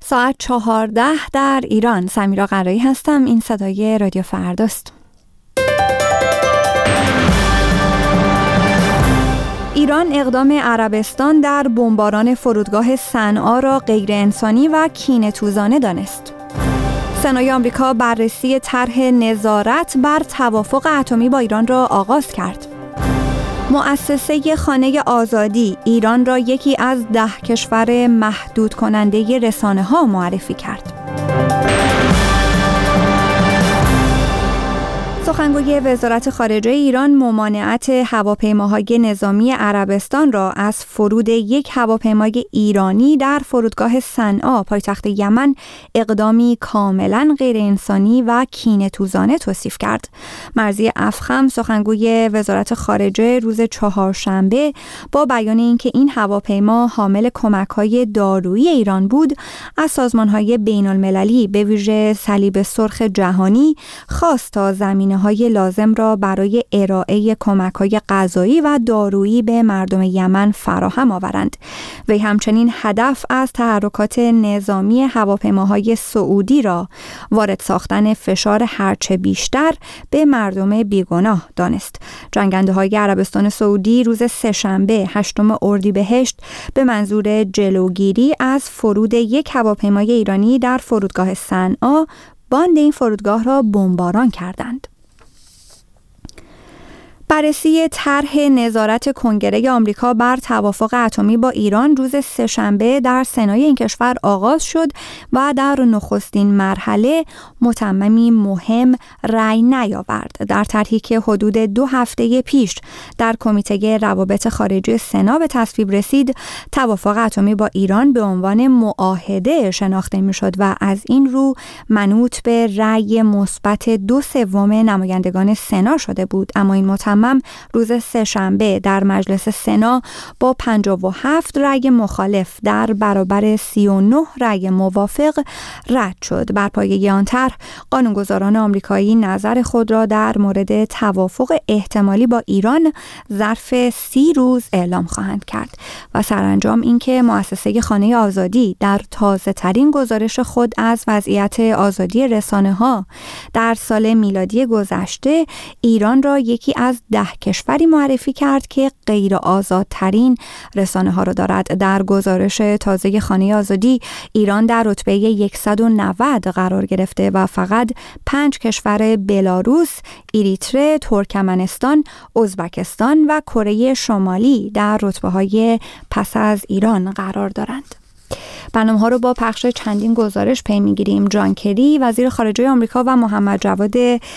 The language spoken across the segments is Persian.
ساعت 14 در ایران. سمیرا قرایی هستم. این صدای رادیو فرداست. ایران اقدام عربستان در بمباران فرودگاه صنعا را غیر انسانی و کینه‌توزانه دانست. سنای آمریکا بررسی طرح نظارت بر توافق اتمی با ایران را آغاز کرد. مؤسسه خانه آزادی ایران را یکی از 10 کشور محدود کننده رسانه‌ها معرفی کرد. سخنگوی وزارت خارجه ایران ممانعت هواپیماهای نظامی عربستان را از فرود یک هواپیمای ایرانی در فرودگاه صنعا پایتخت یمن اقدامی کاملا غیر انسانی و کینه‌توزانه توصیف کرد. مرضی افخم سخنگوی وزارت خارجه روز چهارشنبه با بیان اینکه این هواپیما حامل کمک‌های دارویی ایران بود، از سازمان‌های بین‌المللی به ویژه صلیب سرخ جهانی خواست تا زمینه‌های لازم را برای ارائه کمک‌های غذایی و دارویی به مردم یمن فراهم آورند. وی همچنین هدف از تحرکات نظامی هواپیماهای سعودی را وارد ساختن فشار هرچه بیشتر به مردم بیگناه دانست. جنگنده‌های عربستان سعودی روز سه‌شنبه 8 اردیبهشت به منظور جلوگیری از فرود یک هواپیمای ایرانی در فرودگاه صنعا باند این فرودگاه را بمباران کردند. بررسی طرح نظارت کنگره آمریکا بر توافق اتمی با ایران روز سه‌شنبه در سنای این کشور آغاز شد و در نخستین مرحله متممی مهم رأی نیاورد. در طرحی که حدود 2 هفته پیش در کمیته روابط خارجی سنا به تصویب رسید، توافق اتمی با ایران به عنوان معاهده شناخته می‌شد و از این رو منوط به رأی مثبت 2/3 نمایندگان سنا شده بود. اما این روز سه‌شنبه در مجلس سنا با 57 رأی مخالف در برابر 39 رأی موافق رد شد. بر پایه آن طرح قانونگذاران آمریکایی نظر خود را در مورد توافق احتمالی با ایران ظرف 30 روز اعلام خواهند کرد و سرانجام اینکه مؤسسه خانه آزادی در تازه ترین گزارش خود از وضعیت آزادی رسانه‌ها در سال میلادی گذشته ایران را یکی از 10 کشوری معرفی کرد که غیر آزادترین رسانه ها را دارد. در گزارش تازه خانه آزادی ایران در رتبه 190 قرار گرفته و فقط 5 کشور بلاروس، اریتره، ترکمنستان، ازبکستان و کره شمالی در رتبه های پس از ایران قرار دارند. برنامه‌ها رو با پخش چندین گزارش پی می‌گیریم. جان کری وزیر خارجه آمریکا و محمد جواد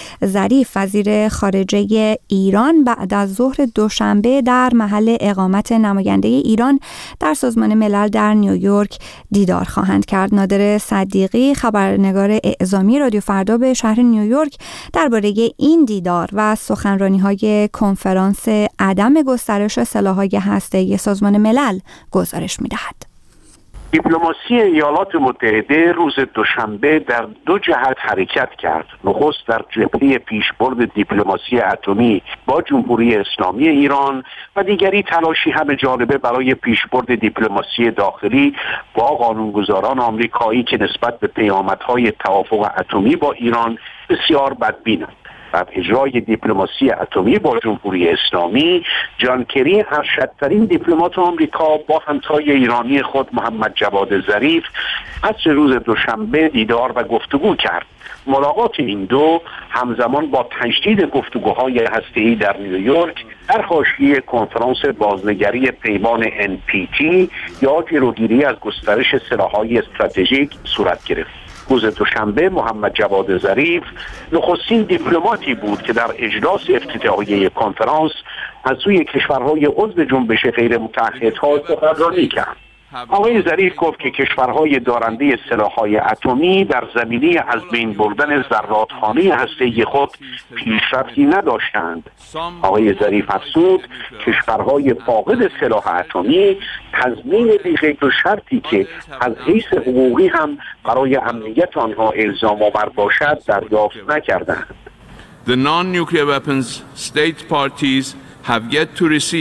ظریف وزیر خارجه ایران بعد از ظهر دوشنبه در محل اقامت نماینده ایران در سازمان ملل در نیویورک دیدار خواهند کرد. نادر صدیقی خبرنگار اعزامی رادیو فردا به شهر نیویورک درباره این دیدار و سخنرانی‌های کنفرانس عدم گسترش سلاح‌های هسته‌ای سازمان ملل گزارش می‌دهد. دیپلماسی ایالات متحده روز دوشنبه در 2 جهت حرکت کرد. نخست در جبهه پیشبرد دیپلماسی اتمی با جمهوری اسلامی ایران و دیگری تلاشی همه جانبه برای پیشبرد دیپلماسی داخلی با قانونگذاران آمریکایی که نسبت به پیامدهای توافق اتمی با ایران بسیار بدبینند. در اجرای دیپلماسی اتمی با جمهوری اسلامی، جان کری ارشدترین دیپلمات آمریکا با همتای ایرانی خود محمد جواد ظریف عصر روز دوشنبه دیدار و گفتگو کرد. ملاقات این دو همزمان با تجدید گفتگوهای هسته‌ای در نیویورک در حاشیه کنفرانس بازنگری پیمان NPT یا جلوگیری از گسترش سلاح‌های استراتژیک صورت گرفت. روز دوشنبه محمد جواد ظریف نخستین دیپلماتی بود که در اجلاس افتتاحیه کنفرانس از سوی کشورهای عضو جنبش غیر متحدها سخنرانی کرد. آقای ظریف گفت که کشورهای دارنده سلاح‌های اتمی در زمینه از بین بردن ذراتخانه هسته‌ای خود پیشرفتی نداشتند. آقای ظریف افزود کشورهای فاقد سلاح اتمی تضمین بی‌قید و شرطی که از حیث حقوقی هم برای امنیت آنها الزام آور باشد دریافت نکردند. The non-nuclear weapons state parties have yet to receive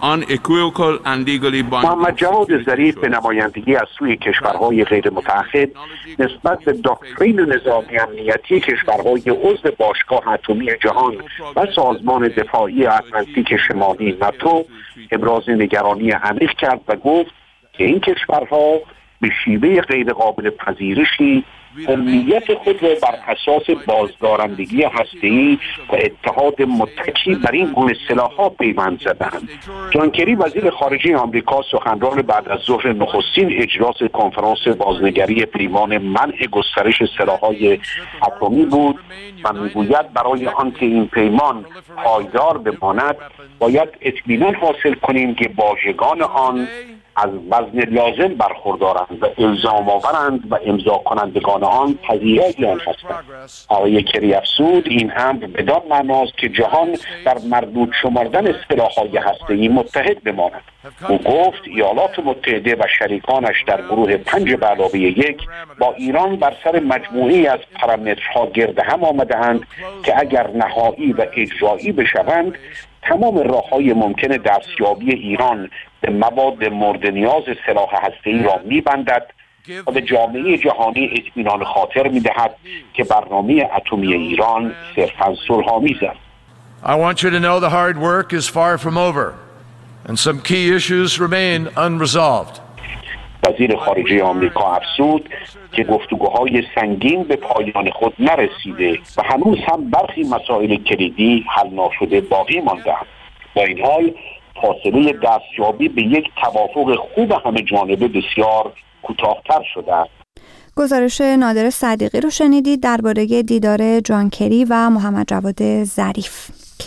محمد جواد ظریف به نمایندگی از سوی کشورهای غیر متعهد نسبت به داکترین نظامی امنیتی کشورهای عضو باشگاه اتمی جهان و سازمان دفاعی اتلانتیک شمالی ناتو ابراز نگرانی عمیق کرد و گفت که این کشورها به شیوه غیر قابل پذیرشی امنیت خود را بر اساس بازدارندگی هسته‌ای و اتحاد متکی بر این گونه سلاح‌ها پیوند زدند. جان کری وزیر خارجه آمریکا سخنران بعد از ظهر نخستین اجلاس کنفرانس بازنگری پیمان منع گسترش سلاح‌های اتمی بود و میگوید برای آنکه این پیمان پایدار بماند باید اطمینان حاصل کنیم که واژگان آن از وزن لازم برخوردارند و الزام آورند و امضا کنندگان آن پذیرای آن هستند. آقای کری افزود این امر بدان معناست که جهان در مردود شمردن سلاح‌های هسته‌ای متحد بماند. او گفت ایالات متحده و شریکانش در گروه 5+1 با ایران بر سر مجموعه‌ای از پارامترها گرد هم آمده‌اند که اگر نهایی و اجرایی بشوند تمام راه‌های ممکن دستیابی ایران به مواد مورد نیاز سلاح هسته‌ای را می‌بندد و به جامعه جهانی اطمینان خاطر می‌دهد که برنامه اتمی ایران صرفاً صلح‌آمیز است. I want you to know the hard work is far from over and some key issues remain unresolved. وزیر خارجه آمریکا افزود که گفتگوهای سنگین به پایان خود نرسیده و هنوز هم برخی مسائل کلیدی حل ناشده باقی مانده‌اند. با این حال فاصله دستیابی به یک توافق خوب همه جانبه بسیار کوتاه‌تر شده است. گزارش نادر صدیقی رو شنیدید درباره دیدار جان کری و محمد جواد ظریف.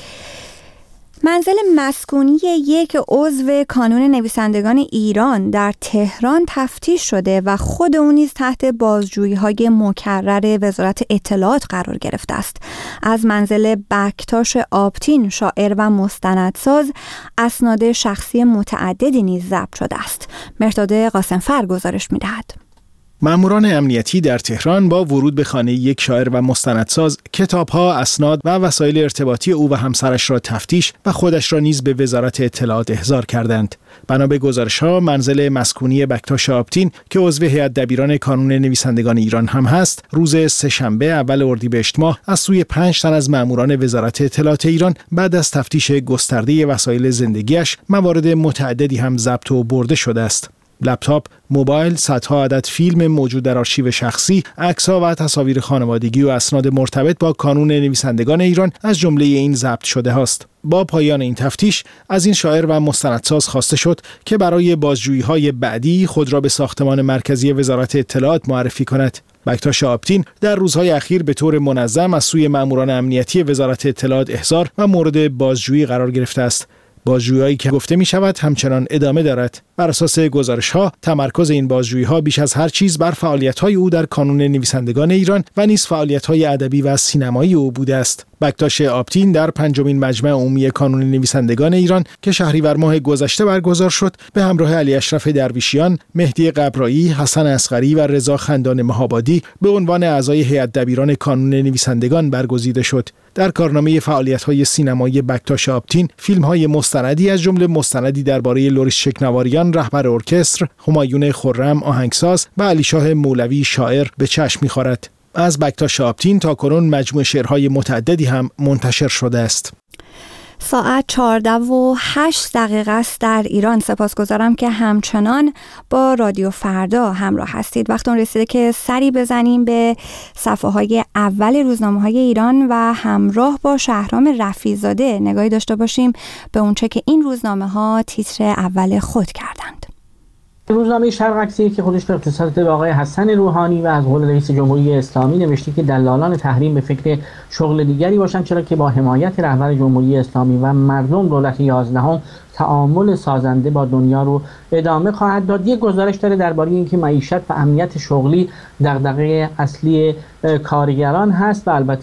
منزل مسکونی یک عضو کانون نویسندگان ایران در تهران تفتیش شده و خود او نیز تحت بازجویی‌های مکرر وزارت اطلاعات قرار گرفته است. از منزل بکتاش آبتین شاعر و مستندساز اسناد شخصی متعددی نیز ضبط شده است. مهرداد قاسم‌فر گزارش می‌دهد. ماموران امنیتی در تهران با ورود به خانه یک شاعر و مستندساز کتاب‌ها، اسناد و وسایل ارتباطی او و همسرش را تفتیش و خودش را نیز به وزارت اطلاعات احضار کردند. بنا به گزارش‌ها منزل مسکونی بکتاش آبتین که عضو هیئت دبیران کانون نویسندگان ایران هم هست، روز سه‌شنبه اول اردیبهشت ماه از سوی 5 تن از ماموران وزارت اطلاعات ایران بعد از تفتیش گسترده وسایل زندگیش موارد متعددی هم ضبط و برده شده است. لپتاپ، موبایل، صدها عدد فیلم موجود در آرشیو شخصی، عکس‌ها و تصاویر خانوادگی و اسناد مرتبط با کانون نویسندگان ایران از جمله این ضبط شده است. با پایان این تفتیش از این شاعر و مستندساز خواسته شد که برای بازجویی‌های بعدی خود را به ساختمان مرکزی وزارت اطلاعات معرفی کند. بکتاش آبتین در روزهای اخیر به طور منظم از سوی ماموران امنیتی وزارت اطلاعات احضار و مورد بازجویی قرار گرفته است. بازجویی‌هایی که گفته می شود همچنان ادامه دارد. بر اساس گزارش‌ها تمرکز این بازجویی‌ها بیش از هر چیز بر فعالیت‌های او در کانون نویسندگان ایران و نیز فعالیت‌های ادبی و سینمایی او بوده است. بکتاش آبتین در 5مین مجمع عمومی کانون نویسندگان ایران که شهریور ماه گذشته برگزار شد به همراه علی اشرف درویشیان، مهدی قبرایی، حسن اصغری و رضا خندان مهابادی به عنوان اعضای هیئت دبیران کانون نویسندگان برگزیده شد. در کارنامه فعالیت‌های سینمایی بکتاش آبتین فیلم‌های مستندی از جمله مستندی درباره لوریس شکنواریان رهبر ارکستر، همایون خرم آهنگساز و علیشاه مولوی شاعر به چشم می‌خورد. از بکتاش آبتین تاکنون مجموعه شعرهای متعددی هم منتشر شده است. ساعت 14:08 است در ایران. سپاسگزارم که همچنان با رادیو فردا همراه هستید. وقت اون رسیده که سری بزنیم به صفحه‌های اول روزنامه‌های ایران و همراه با شهرام رفیع‌زاده نگاهی داشته باشیم به اونچه که این روزنامه‌ها تیتر اول خود کردند. روزنامه شرق اکثری که خودش به اختصاص به آقای حسن روحانی و از قول رئیس جمهوری اسلامی نوشته که دلالان تحریم به فکر شغل دیگری باشند، چرا که با حمایت رهبر جمهوری اسلامی و مردم دولت 11 تعامل سازنده با دنیا رو ادامه خواهد داد. یک گزارش داره درباره اینکه معیشت و امنیت شغلی دغدغه اصلی کارگران هست و البته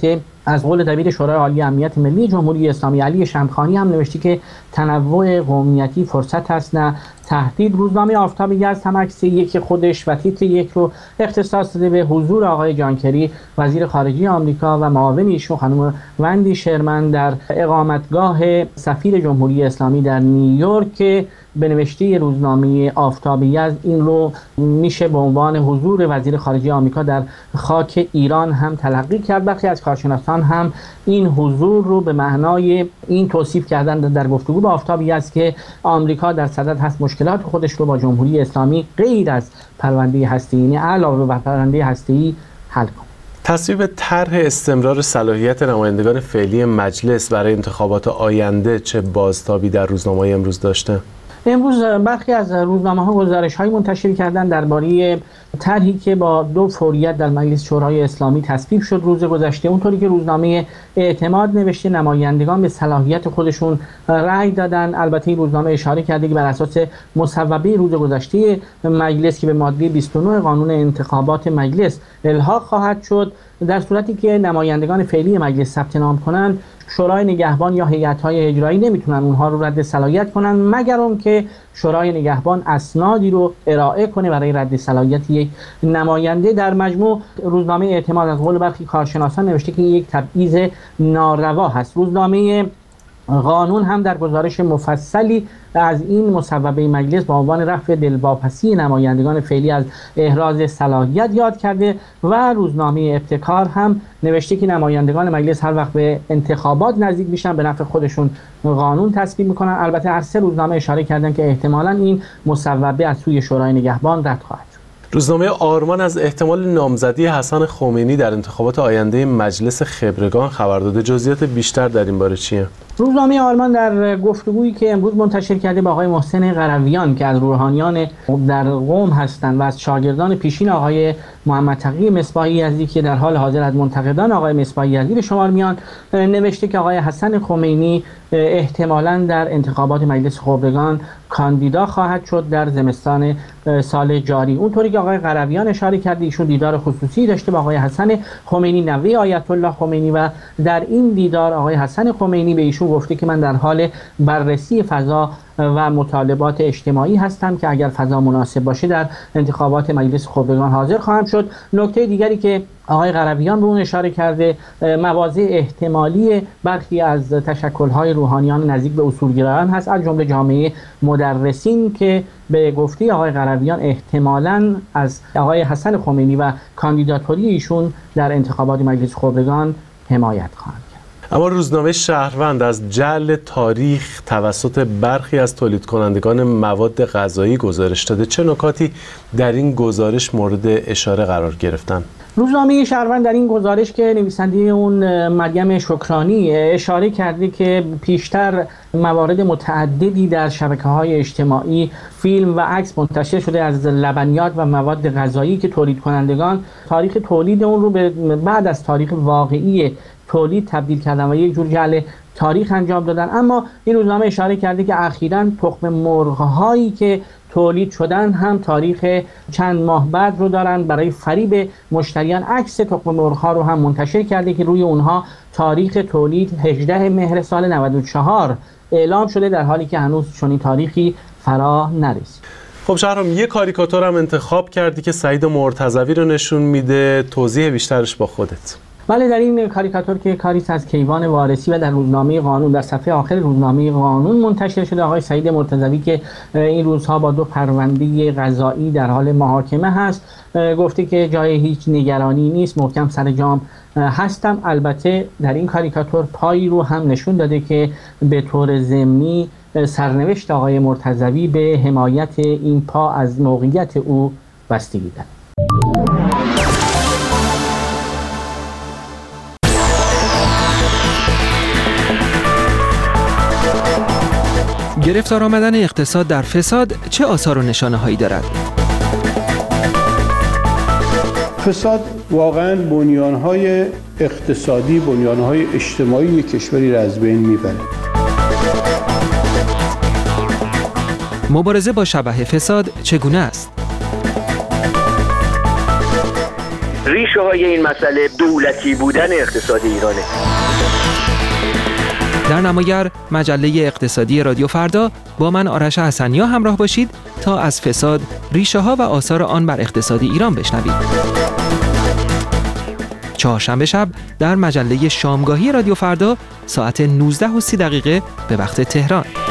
از قول دبیر شورای عالی امنیت ملی جمهوری اسلامی علی شمخانی هم نوشته که تنوع قومیتی فرصت است نه تهدید. روزنامه آفتاب یزد هم عکس یک خودش و تیتر یک رو اختصاص داده به حضور آقای جان کری وزیر خارجه آمریکا و معاون ایشون خانم وندی شرمن در اقامتگاه سفیر جمهوری اسلامی در نیویورک که به نوشته روزنامه آفتاب یزد این رو میشه به عنوان حضور وزیر خارجه آمریکا در خاک ایران هم تلقی کرد. برخی از کارشناسان هم این حضور رو به معنای این توصیف کردن در گفتگو با آفتاب یزد که آمریکا در صدد هست مشکلات خودش رو با جمهوری اسلامی غیر از پرونده هسته‌ای علاوه بر پرونده هسته‌ای حل کنه. تصویب طرح استمرار صلاحیت نمایندگان فعلی مجلس برای انتخابات آینده چه بازتابی در روزنامه‌های امروز داشته؟ امروز برخی از روزنامه‌ها گزارش‌های منتشر کردن درباره طرحی که با 2 فوریت در مجلس شورای اسلامی تصویب شد روز گذشته. اونطوری که روزنامه اعتماد نوشته نمایندگان به صلاحیت خودشون رأی دادن. البته این روزنامه اشاره کرده که بر اساس مصوبه روز گذشته مجلس که به ماده 29 قانون انتخابات مجلس الحاق خواهد شد، در صورتی که نمایندگان فعلی مجلس ثبت نام کنند شورای نگهبان یا هیئت‌های اجرایی نمیتونن اونها رو رد صلاحیت کنن مگر اونکه شورای نگهبان اسنادی رو ارائه کنه برای رد صلاحیت یک نماینده. در مجموع روزنامه اعتماد از قول برخی کارشناسان نوشته که یک تبعیض ناروا هست. روزنامه قانون هم در گزارش مفصلی از این مصوبه مجلس با عنوان رفع دلواپسی نمایندگان فعلی از احراز صلاحیت یاد کرده و روزنامه ابتکار هم نوشته که نمایندگان مجلس هر وقت به انتخابات نزدیک میشن به نفع خودشون قانون تصویب میکنن. البته هر 3 روزنامه اشاره کردن که احتمالاً این مصوبه از سوی شورای نگهبان رد خواهد شد. روزنامه آرمان از احتمال نامزدی حسن خمینی در انتخابات آینده مجلس خبرگان خبر داده. جزئیات بیشتر در این باره چیه؟ روزنامه آرمان در گفتگویی که امروز منتشر کرده با آقای محسن قرویان که از روحانیان در قم هستند و از شاگردان پیشین آقای محمد تقی مصباح یزدی که در حال حاضر از منتقدان آقای مصباح یزدی به شمار میان، نوشته که آقای حسن خمینی احتمالاً در انتخابات مجلس خبرگان کاندیدا خواهد شد در زمستان سال جاری. اونطوری که آقای قرویان اشاره کرده ایشون دیدار خصوصی داشته با آقای حسن خمینی نوه آیت الله خمینی و در این دیدار آقای حسن خمینی به ایشون گفته که من در حال بررسی فضا و مطالبات اجتماعی هستم که اگر فضا مناسب باشه در انتخابات مجلس خبرگان حاضر خواهم شد. نکته دیگری که آقای قرویان به اون اشاره کرده مواضع احتمالی برخی از تشکل‌های روحانیان نزدیک به اصولگرایان هست، از جمله جامعه مدرسین که به گفته آقای قرویان احتمالاً از آقای حسن خمینی و کاندیداتوری ایشون در انتخابات مجلس خبرگان حمایت خواهند. اما روزنامه شهروند از جعل تاریخ توسط برخی از تولید کنندگان مواد غذایی گزارش داده. چه نکاتی در این گزارش مورد اشاره قرار گرفتن؟ روزنامه شهروند در این گزارش که نویسنده اون مریم شکرانی اشاره کرده که پیشتر موارد متعددی در شبکه‌های اجتماعی فیلم و عکس منتشر شده از لبنیات و مواد غذایی که تولید کنندگان تاریخ تولید اون رو بعد از تاریخ واقعی تولید تبدیل کردن و یک جور جعل تاریخ انجام دادن. اما این روزنامه اشاره کرده که اخیراً تخم مرغ‌هایی که تولید شدن هم تاریخ چند ماه بعد رو دارن. برای فریب مشتریان عکس تخم مرغ‌ها رو هم منتشر کرده که روی اونها تاریخ تولید 18 مهر سال 94 اعلام شده، در حالی که هنوز چنین تاریخی فرا نرسید. خب شهرام، یه کاریکاتور هم انتخاب کردی که سعید مرتضوی رو نشون میده، توضیح بیشترش با خودت. بله، در این کاریکاتور که کاریست از کیوان وارثی و در روزنامه قانون در صفحه آخر روزنامه قانون منتشر شده، آقای سعید مرتضوی که این روزها با 2 پرونده قضایی در حال محاکمه هست گفته که جای هیچ نگرانی نیست، محکم سر جام هستم. البته در این کاریکاتور پایی رو هم نشون داده که به طور ضمنی سرنوشت آقای مرتضوی به حمایت این پا از موقعیت او بستگی دارد. گرفتار آمدن اقتصاد در فساد چه آثار و نشانه هایی دارد؟ فساد واقعا بنیانهای اقتصادی، بنیانهای اجتماعی کشوری را از بین میبره. مبارزه با شبح فساد چگونه است؟ ریشه های این مسئله دولتی بودن اقتصاد ایرانه. در نمایر مجله اقتصادی رادیو فردا با من آرش حسنیا همراه باشید تا از فساد، ریشه ها و آثار آن بر اقتصاد ایران بشنوید. چهارشنبه شب در مجله شامگاهی رادیو فردا ساعت 19:30 به وقت تهران.